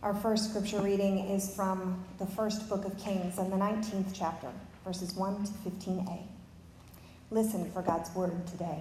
Our first scripture reading is from the first book of Kings in the 19th chapter, verses 1 to 15a. Listen for God's word today.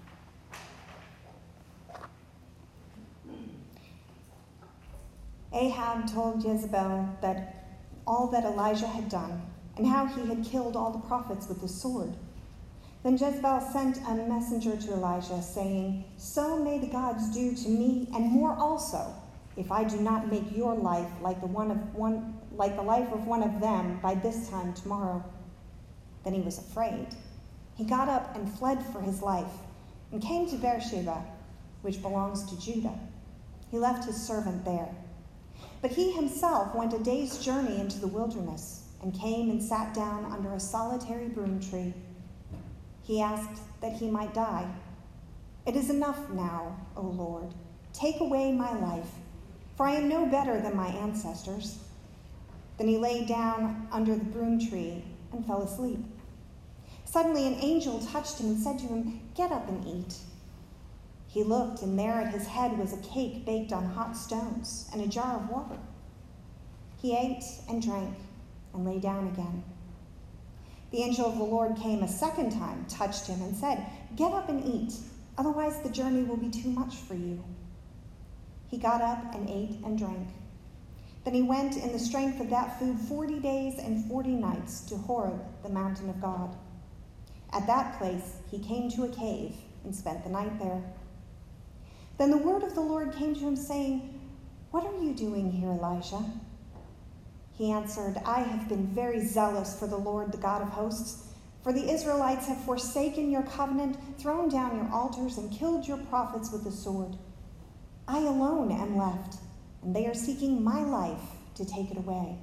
Ahab told Jezebel that all that Elijah had done and how he had killed all the prophets with the sword. Then Jezebel sent a messenger to Elijah, saying, "So may the gods do to me and more also, if I do not make your life like the life of one of them by this time tomorrow." Then he was afraid. He got up and fled for his life and came to Beersheba, which belongs to Judah. He left his servant there. But he himself went a day's journey into the wilderness and came and sat down under a solitary broom tree. He asked that he might die. "It is enough now, O Lord. Take away my life, for I am no better than my ancestors." Then he lay down under the broom tree and fell asleep. Suddenly an angel touched him and said to him, "Get up and eat." He looked, and there at his head was a cake baked on hot stones and a jar of water. He ate and drank and lay down again. The angel of the Lord came a second time, touched him, and said, "Get up and eat, otherwise the journey will be too much for you." He got up and ate and drank. Then he went in the strength of that food 40 days and 40 nights to Horeb, the mountain of God. At that place he came to a cave and spent the night there. Then the word of the Lord came to him, saying, "What are you doing here, Elijah?" He answered, "I have been very zealous for the Lord, the God of hosts. For the Israelites have forsaken your covenant, thrown down your altars, and killed your prophets with the sword. I alone am left, and they are seeking my life to take it away."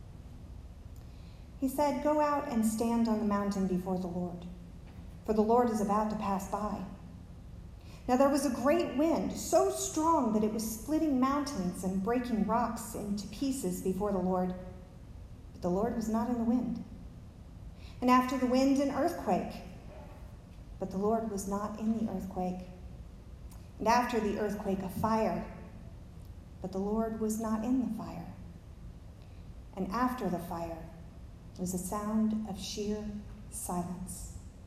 He said, "Go out and stand on the mountain before the Lord, for the Lord is about to pass by." Now there was a great wind, so strong that it was splitting mountains and breaking rocks into pieces before the Lord. But the Lord was not in the wind. And after the wind, an earthquake. But the Lord was not in the earthquake. And after the earthquake, a fire. But the Lord was not in the fire. And after the fire was a sound of sheer silence.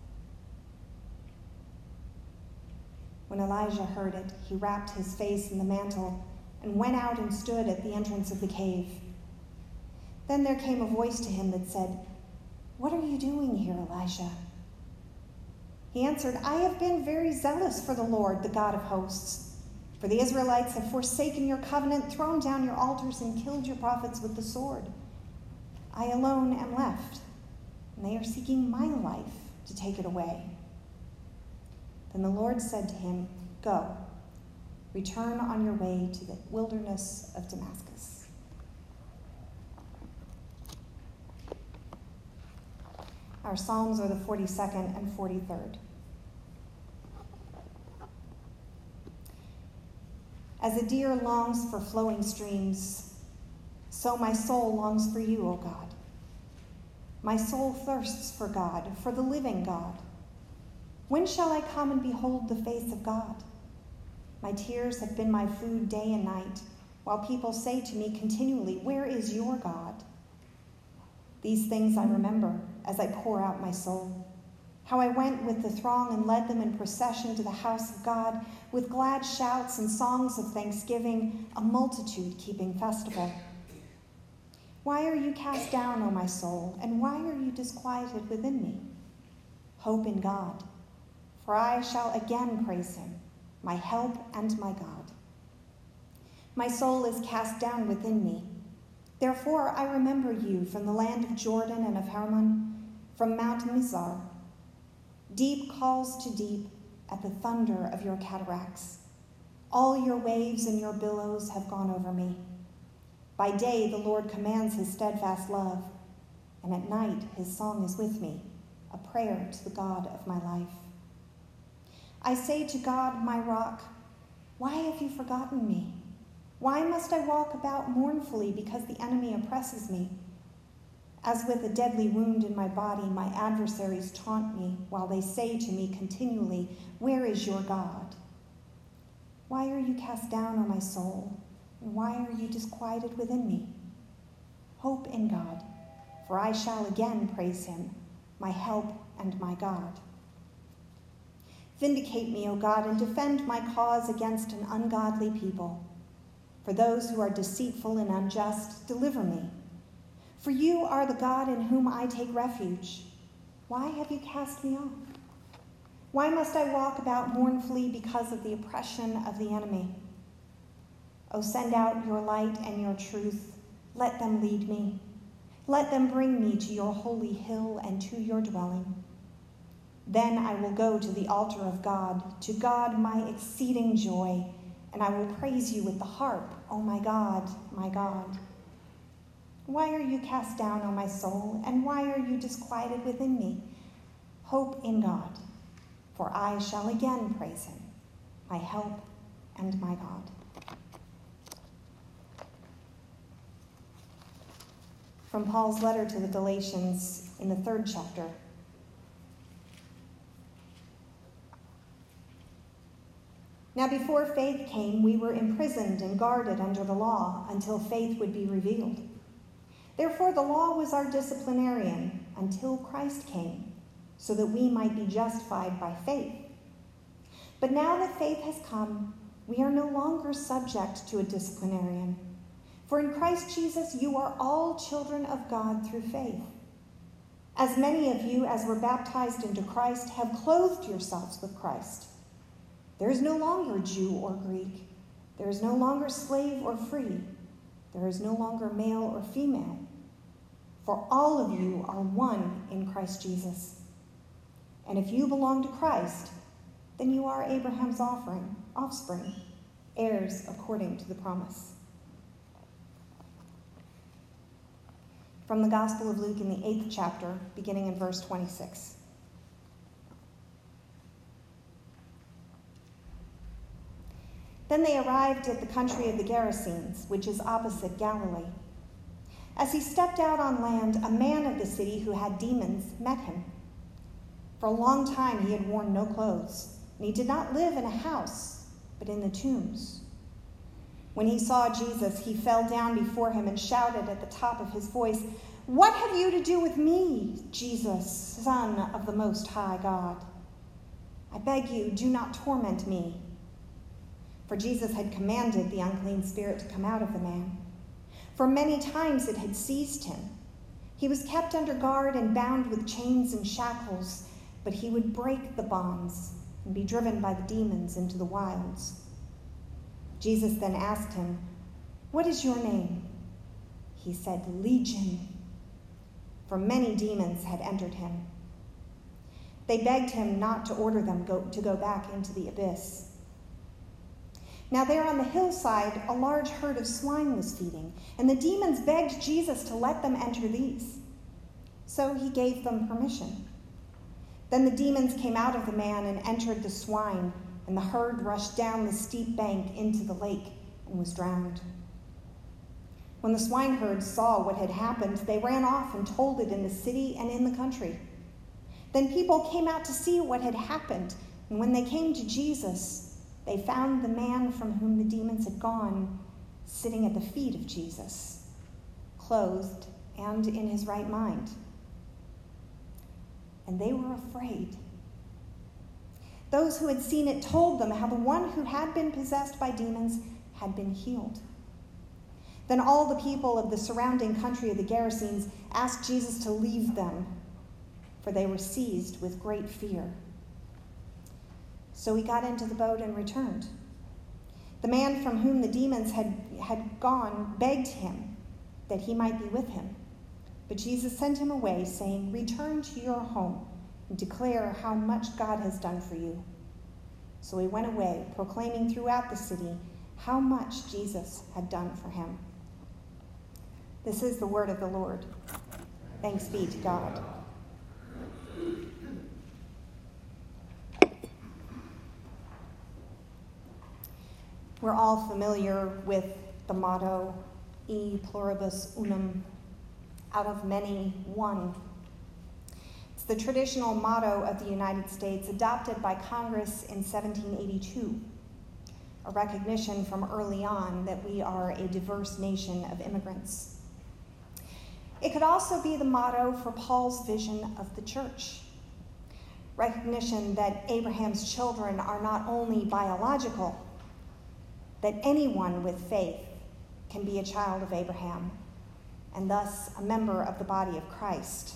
When Elijah heard it, he wrapped his face in the mantle and went out and stood at the entrance of the cave. Then there came a voice to him that said, "What are you doing here, Elijah?" He answered, "I have been very zealous for the Lord, the God of hosts. For the Israelites have forsaken your covenant, thrown down your altars, and killed your prophets with the sword. I alone am left, and they are seeking my life to take it away." Then the Lord said to him, "Go, return on your way to the wilderness of Damascus." Our Psalms are the 42nd and 43rd. As a deer longs for flowing streams, so my soul longs for you, O God. My soul thirsts for God, for the living God. When shall I come and behold the face of God? My tears have been my food day and night, while people say to me continually, "Where is your God?" These things I remember as I pour out my soul, how I went with the throng and led them in procession to the house of God, with glad shouts and songs of thanksgiving, a multitude keeping festival. Why are you cast down, O my soul, and why are you disquieted within me? Hope in God, for I shall again praise him, my help and my God. My soul is cast down within me. Therefore I remember you from the land of Jordan and of Hermon, from Mount Mizar. Deep calls to deep at the thunder of your cataracts. All your waves and your billows have gone over me. By day the Lord commands his steadfast love, and at night his song is with me, a prayer to the God of my life. I say to God, my rock, "Why have you forgotten me? Why must I walk about mournfully because the enemy oppresses me? As with a deadly wound in my body, my adversaries taunt me while they say to me continually, 'Where is your God?' Why are you cast down, O my soul? And why are you disquieted within me? Hope in God, for I shall again praise him, my help and my God. Vindicate me, O God, and defend my cause against an ungodly people. For those who are deceitful and unjust, deliver me. For you are the God in whom I take refuge. Why have you cast me off? Why must I walk about mournfully because of the oppression of the enemy? O send out your light and your truth. Let them lead me. Let them bring me to your holy hill and to your dwelling. Then I will go to the altar of God, to God my exceeding joy, and I will praise you with the harp, O my God, my God. Why are you cast down, O my soul, and why are you disquieted within me? Hope in God, for I shall again praise him, my help and my God. From Paul's letter to the Galatians in the 3rd chapter. Now before faith came, we were imprisoned and guarded under the law until faith would be revealed. Therefore the law was our disciplinarian until Christ came, so that we might be justified by faith. But now that faith has come, we are no longer subject to a disciplinarian. For in Christ Jesus you are all children of God through faith. As many of you as were baptized into Christ have clothed yourselves with Christ. There is no longer Jew or Greek. There is no longer slave or free. There is no longer male or female. For all of you are one in Christ Jesus. And if you belong to Christ, then you are Abraham's offspring, heirs according to the promise. From the Gospel of Luke in the 8th chapter, beginning in verse 26. Then they arrived at the country of the Gerasenes, which is opposite Galilee. As he stepped out on land, a man of the city who had demons met him. For a long time he had worn no clothes, and he did not live in a house, but in the tombs. When he saw Jesus, he fell down before him and shouted at the top of his voice, "What have you to do with me, Jesus, Son of the Most High God? I beg you, do not torment me." For Jesus had commanded the unclean spirit to come out of the man. For many times it had seized him. He was kept under guard and bound with chains and shackles, but he would break the bonds and be driven by the demons into the wilds. Jesus then asked him, "What is your name?" He said, "Legion," for many demons had entered him. They begged him not to order them to go back into the abyss. Now there on the hillside, a large herd of swine was feeding, and the demons begged Jesus to let them enter these. So he gave them permission. Then the demons came out of the man and entered the swine, and the herd rushed down the steep bank into the lake and was drowned. When the swineherds saw what had happened, they ran off and told it in the city and in the country. Then people came out to see what had happened, and when they came to Jesus, they found the man from whom the demons had gone sitting at the feet of Jesus, clothed and in his right mind. And they were afraid. Those who had seen it told them how the one who had been possessed by demons had been healed. Then all the people of the surrounding country of the Gerasenes asked Jesus to leave them, for they were seized with great fear. So he got into the boat and returned. The man from whom the demons had gone begged him that he might be with him. But Jesus sent him away, saying, "Return to your home and declare how much God has done for you." So he went away, proclaiming throughout the city how much Jesus had done for him. This is the word of the Lord. Thanks be to God. We're all familiar with the motto, E pluribus unum, out of many, one. It's the traditional motto of the United States, adopted by Congress in 1782. a recognition from early on that we are a diverse nation of immigrants. It could also be the motto for Paul's vision of the church. Recognition that Abraham's children are not only biological, that anyone with faith can be a child of Abraham, and thus a member of the body of Christ.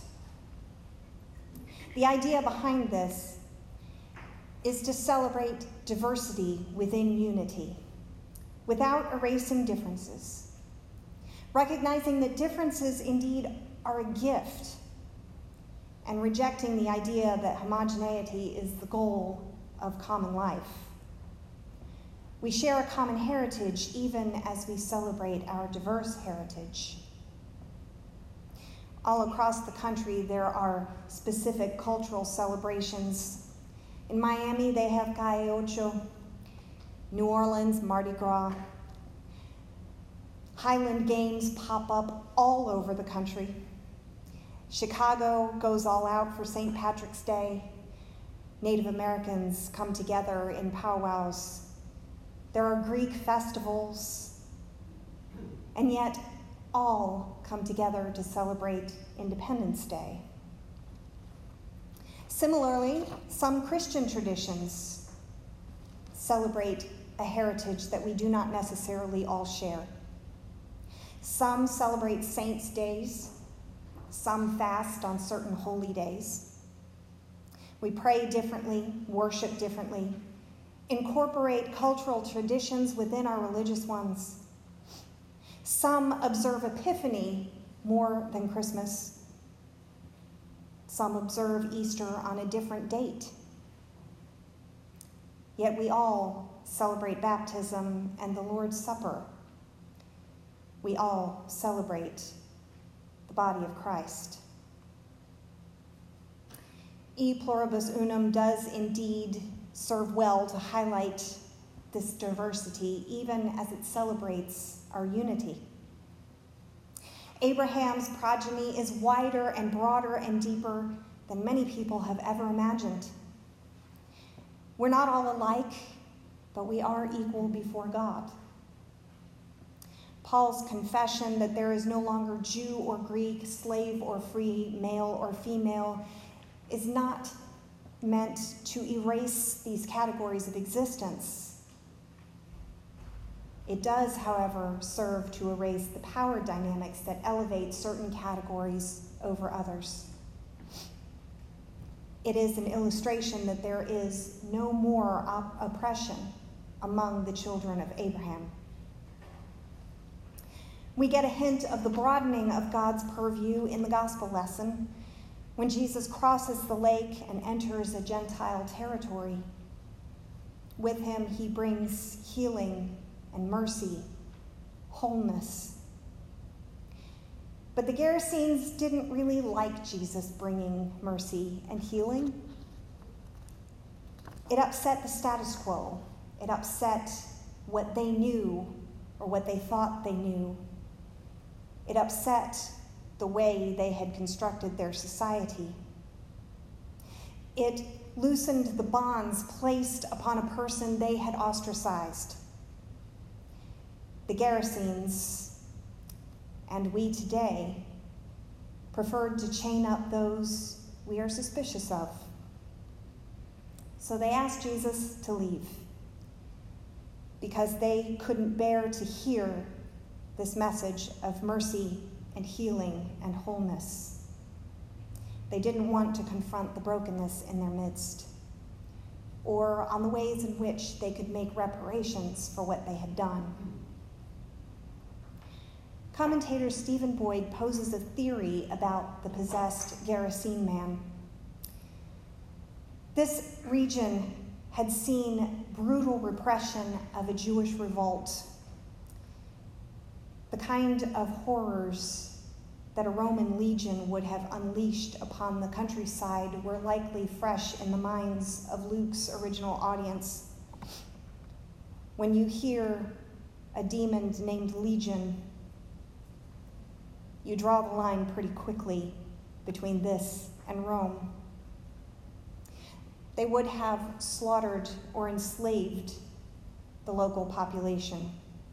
The idea behind this is to celebrate diversity within unity, without erasing differences, recognizing that differences indeed are a gift, and rejecting the idea that homogeneity is the goal of common life. We share a common heritage even as we celebrate our diverse heritage. All across the country, there are specific cultural celebrations. In Miami, they have Calle Ocho. New Orleans, Mardi Gras. Highland Games pop up all over the country. Chicago goes all out for St. Patrick's Day. Native Americans come together in powwows. There are Greek festivals, and yet all come together to celebrate Independence Day. Similarly, some Christian traditions celebrate a heritage that we do not necessarily all share. Some celebrate saints' days, some fast on certain holy days. We pray differently, worship differently, incorporate cultural traditions within our religious ones. Some observe Epiphany more than Christmas. Some observe Easter on a different date. Yet we all celebrate baptism and the Lord's Supper. We all celebrate the body of Christ. E Pluribus Unum does indeed serve well to highlight this diversity, even as it celebrates our unity. Abraham's progeny is wider and broader and deeper than many people have ever imagined. We're not all alike, but we are equal before God. Paul's confession that there is no longer Jew or Greek, slave or free, male or female, is not meant to erase these categories of existence. It does, however, serve to erase the power dynamics that elevate certain categories over others. It is an illustration that there is no more oppression among the children of Abraham. We get a hint of the broadening of God's purview in the gospel lesson when Jesus crosses the lake and enters a Gentile territory. With him, he brings healing and mercy, wholeness. But the Gerasenes didn't really like Jesus bringing mercy and healing. It upset the status quo. It upset what they knew or what they thought they knew. It upset the way they had constructed their society. It loosened the bonds placed upon a person they had ostracized. The Gerasenes, and we today, preferred to chain up those we are suspicious of. So they asked Jesus to leave because they couldn't bear to hear this message of mercy and healing and wholeness. They didn't want to confront the brokenness in their midst or on the ways in which they could make reparations for what they had done. Commentator Stephen Boyd poses a theory about the possessed Gerasene man. This region had seen brutal repression of a Jewish revolt. The kind of horrors that a Roman legion would have unleashed upon the countryside were likely fresh in the minds of Luke's original audience. When you hear a demon named Legion, you draw the line pretty quickly between this and Rome. They would have slaughtered or enslaved the local population.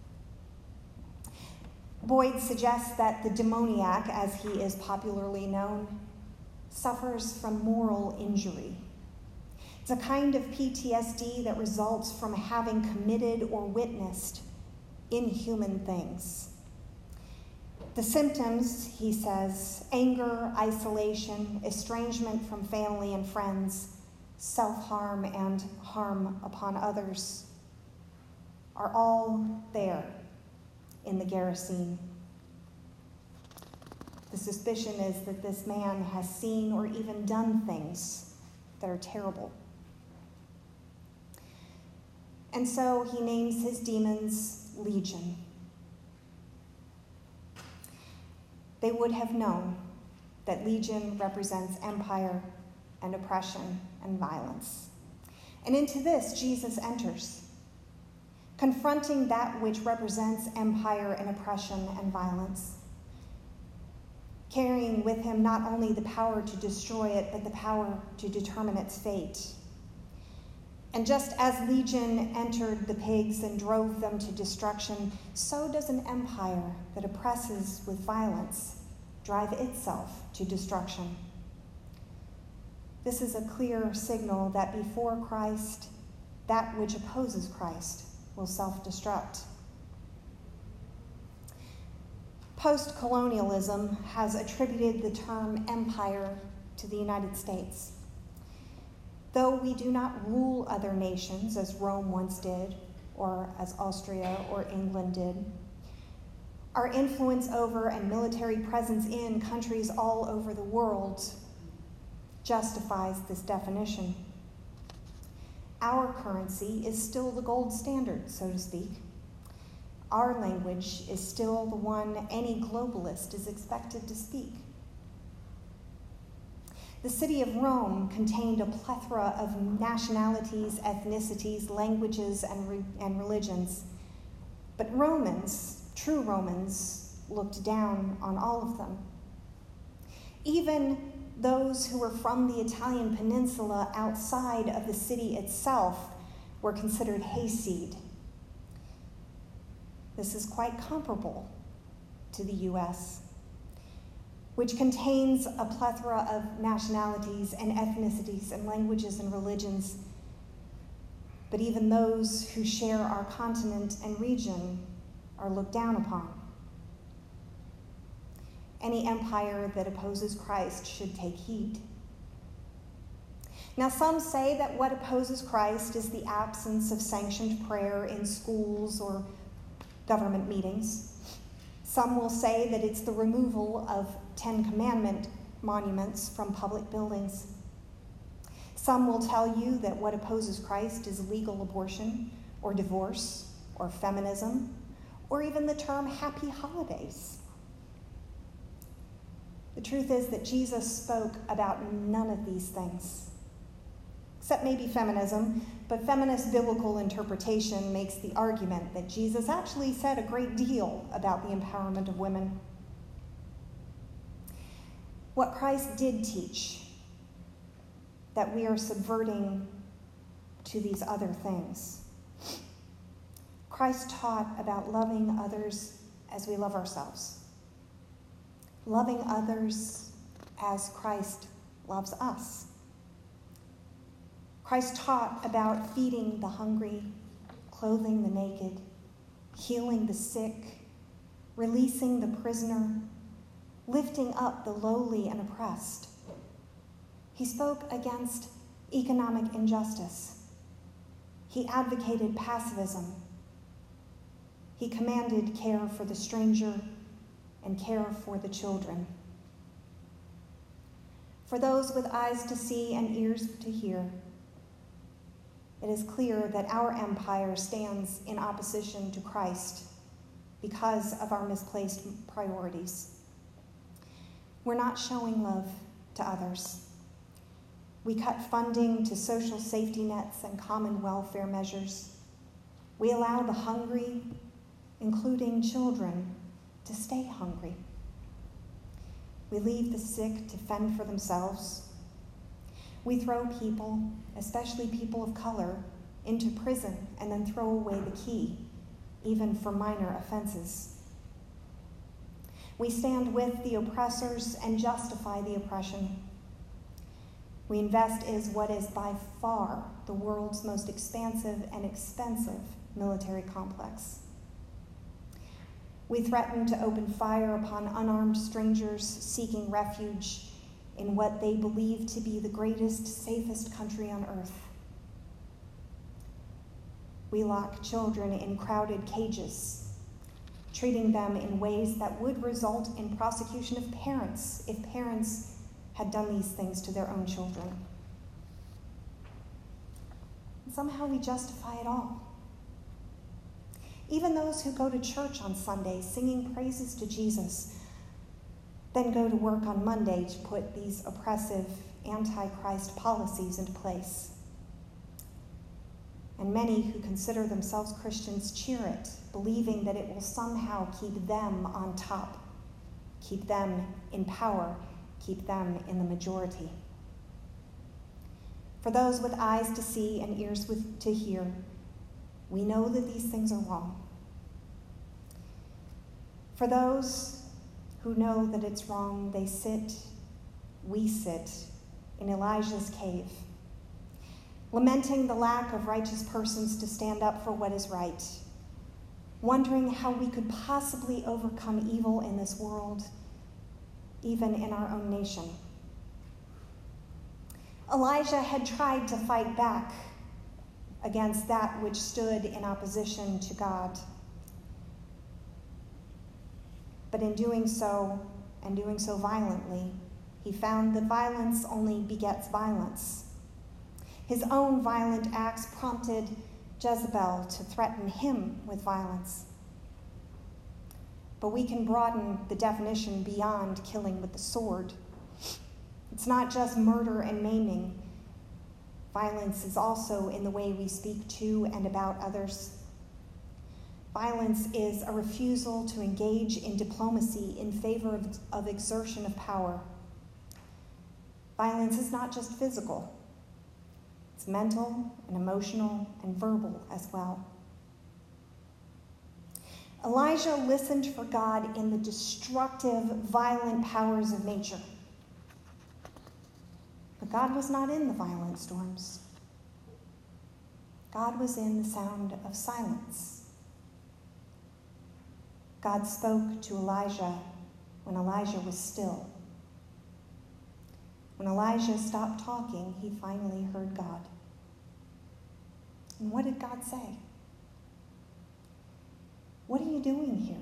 Boyd suggests that the demoniac, as he is popularly known, suffers from moral injury. It's a kind of PTSD that results from having committed or witnessed inhuman things. The symptoms, he says, anger, isolation, estrangement from family and friends, self-harm, and harm upon others, are all there in the Gerasene. The suspicion is that this man has seen or even done things that are terrible. And so he names his demons Legion. They would have known that Legion represents empire and oppression and violence. And into this, Jesus enters, confronting that which represents empire and oppression and violence, carrying with him not only the power to destroy it, but the power to determine its fate. And just as Legion entered the pigs and drove them to destruction, so does an empire that oppresses with violence drive itself to destruction. This is a clear signal that before Christ, that which opposes Christ will self-destruct. Post-colonialism has attributed the term empire to the United States. Though we do not rule other nations as Rome once did, or as Austria or England did, our influence over and military presence in countries all over the world justifies this definition. Our currency is still the gold standard, so to speak. Our language is still the one any globalist is expected to speak. The city of Rome contained a plethora of nationalities, ethnicities, languages, and religions. But Romans, true Romans, looked down on all of them. Even those who were from the Italian peninsula outside of the city itself were considered hayseed. This is quite comparable to the U.S., which contains a plethora of nationalities and ethnicities and languages and religions. But even those who share our continent and region are looked down upon. Any empire that opposes Christ should take heed. Now, some say that what opposes Christ is the absence of sanctioned prayer in schools or government meetings. Some will say that it's the removal of Ten Commandment monuments from public buildings. Some will tell you that what opposes Christ is legal abortion or divorce or feminism or even the term happy holidays. The truth is that Jesus spoke about none of these things, except maybe feminism, but feminist biblical interpretation makes the argument that Jesus actually said a great deal about the empowerment of women. What Christ did teach, that we are subverting to these other things. Christ taught about loving others as we love ourselves. Loving others as Christ loves us. Christ taught about feeding the hungry, clothing the naked, healing the sick, releasing the prisoner, lifting up the lowly and oppressed. He spoke against economic injustice. He advocated pacifism. He commanded care for the stranger and care for the children. For those with eyes to see and ears to hear, it is clear that our empire stands in opposition to Christ because of our misplaced priorities. We're not showing love to others. We cut funding to social safety nets and common welfare measures. We allow the hungry, including children, to stay hungry. We leave the sick to fend for themselves. We throw people, especially people of color, into prison, and then throw away the key, even for minor offenses. We stand with the oppressors and justify the oppression. We invest in what is by far the world's most expansive and expensive military complex. We threaten to open fire upon unarmed strangers seeking refuge in what they believe to be the greatest, safest country on earth. We lock children in crowded cages, treating them in ways that would result in prosecution of parents if parents had done these things to their own children. And somehow we justify it all. Even those who go to church on Sunday singing praises to Jesus, then go to work on Monday to put these oppressive anti-Christ policies into place. And many who consider themselves Christians cheer it, believing that it will somehow keep them on top, keep them in power, keep them in the majority. For those with eyes to see and ears to hear, we know that these things are wrong. For those who know that it's wrong, we sit in Elijah's cave, lamenting the lack of righteous persons to stand up for what is right, wondering how we could possibly overcome evil in this world, even in our own nation. Elijah had tried to fight back against that which stood in opposition to God. But in doing so, and doing so violently, he found that violence only begets violence. His own violent acts prompted Jezebel to threaten him with violence. But we can broaden the definition beyond killing with the sword. It's not just murder and maiming. Violence is also in the way we speak to and about others. Violence is a refusal to engage in diplomacy in favor of exertion of power. Violence is not just physical. It's mental and emotional and verbal as well. Elijah listened for God in the destructive, violent powers of nature. But God was not in the violent storms. God was in the sound of silence. God spoke to Elijah when Elijah was still. When Elijah stopped talking, he finally heard God. And what did God say? What are you doing here?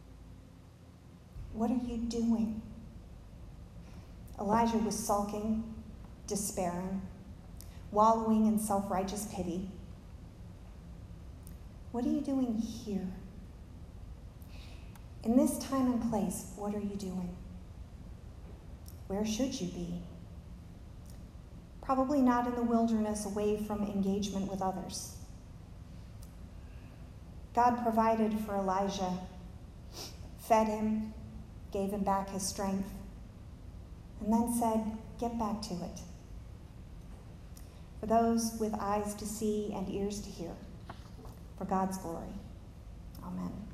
What are you doing? Elijah was sulking, despairing, wallowing in self-righteous pity. What are you doing here? In this time and place, what are you doing? Where should you be? Probably not in the wilderness away from engagement with others. God provided for Elijah, fed him, gave him back his strength, and then said, get back to it. For those with eyes to see and ears to hear, for God's glory. Amen.